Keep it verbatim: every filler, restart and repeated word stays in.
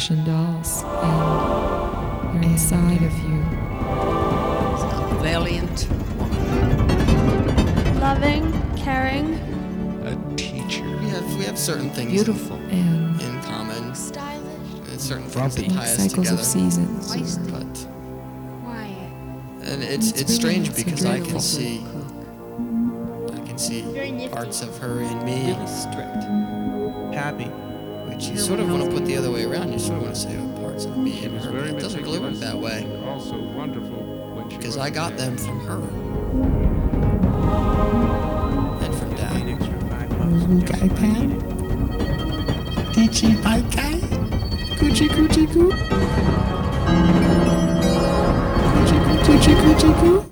Russian dolls, and they're inside of you. Valiant woman. Loving, caring. A teacher. We have we have certain things Beautiful. And in common. Stylish. And certain things that in tie us cycles together. of seasons. But Quiet. and it's It's it's really strange not so because I can dreadful. see I can see Very nifty. parts of her in me, Really strict. Happy. which you sort of want to put the other way around. You sort of want to say, oh, parts of me in She was her. But very it doesn't really work meticulous that way and also wonderful when she because was I got there. them from her and from Dad. Guy Pan? Teachy Pai Kai? Coochie Coochie Coo? Coochie Coochie Coochie Coo?